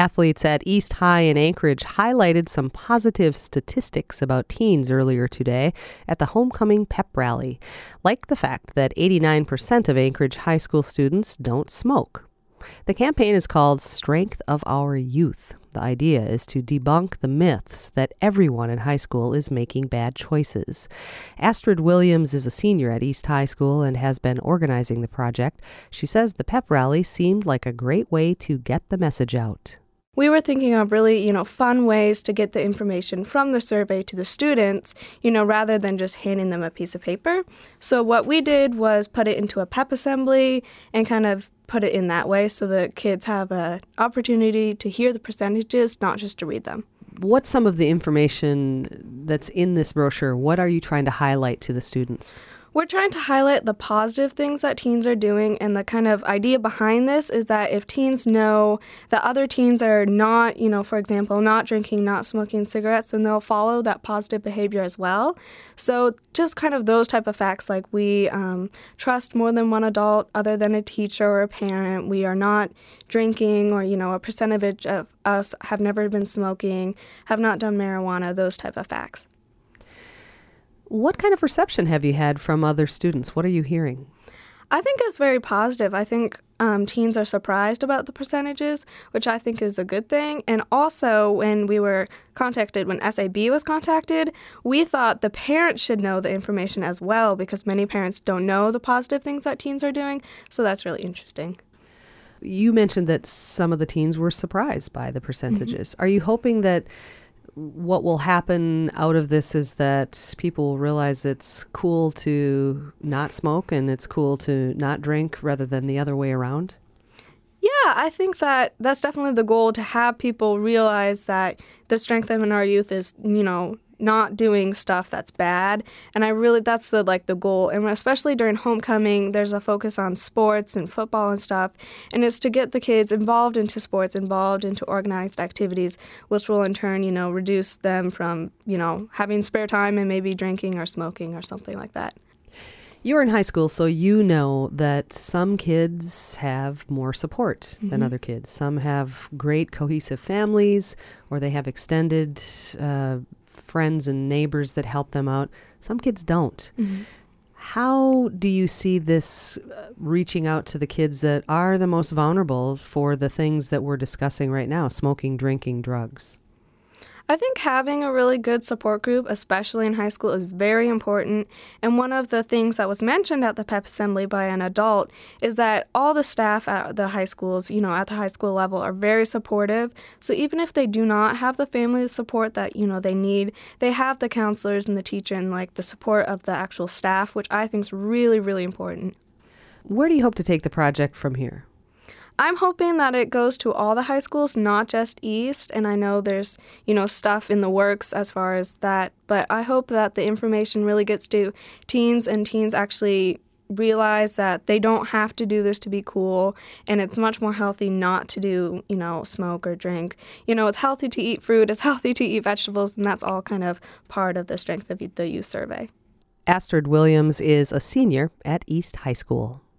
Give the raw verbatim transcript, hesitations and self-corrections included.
Athletes at East High in Anchorage highlighted some positive statistics about teens earlier today at the Homecoming Pep Rally, like the fact that eighty-nine percent of Anchorage high school students don't smoke. The campaign is called Strength of Our Youth. The idea is to debunk the myths that everyone in high school is making bad choices. Astrid Williams is a senior at East High School and has been organizing the project. She says the pep rally seemed like a great way to get the message out. We were thinking of really, you know, fun ways to get the information from the survey to the students, you know, rather than just handing them a piece of paper. So what we did was put it into a pep assembly and kind of put it in that way so that kids have an opportunity to hear the percentages, not just to read them. What's some of the information that's in this brochure? What are you trying to highlight to the students? We're trying to highlight the positive things that teens are doing, and the kind of idea behind this is that if teens know that other teens are not, you know, for example, not drinking, not smoking cigarettes, then they'll follow that positive behavior as well. So just kind of those type of facts, like we um, trust more than one adult other than a teacher or a parent. We are not drinking, or, you know, a percentage of us have never been smoking, have not done marijuana, those type of facts. What kind of reception have you had from other students? What are you hearing? I think it's very positive. I think um, teens are surprised about the percentages, which I think is a good thing. And also, when we were contacted, when S A B was contacted, we thought the parents should know the information as well, because many parents don't know the positive things that teens are doing. So that's really interesting. You mentioned that some of the teens were surprised by the percentages. Mm-hmm. Are you hoping that what will happen out of this is that people will realize it's cool to not smoke and it's cool to not drink rather than the other way around? Yeah, I think that that's definitely the goal, to have people realize that the strength of our youth is, you know, not doing stuff that's bad. And I really, that's the like the goal. And especially during homecoming, there's a focus on sports and football and stuff. And it's to get the kids involved into sports, involved into organized activities, which will in turn, you know, reduce them from, you know, having spare time and maybe drinking or smoking or something like that. You're in high school, so you know that some kids have more support mm-hmm. than other kids. Some have great cohesive families, or they have extended uh, friends and neighbors that help them out. Some kids don't. Mm-hmm. How do you see this uh, reaching out to the kids that are the most vulnerable for the things that we're discussing right now, smoking, drinking, drugs? I think having a really good support group, especially in high school, is very important. And one of the things that was mentioned at the pep assembly by an adult is that all the staff at the high schools, you know, at the high school level are very supportive. So even if they do not have the family support that, you know, they need, they have the counselors and the teacher and like the support of the actual staff, which I think is really, really important. Where do you hope to take the project from here? I'm hoping that it goes to all the high schools, not just East, and I know there's, you know, stuff in the works as far as that, but I hope that the information really gets to teens, and teens actually realize that they don't have to do this to be cool, and it's much more healthy not to do, you know, smoke or drink. You know, it's healthy to eat fruit, it's healthy to eat vegetables, and that's all kind of part of the Strength of the Youth survey. Astrid Williams is a senior at East High School.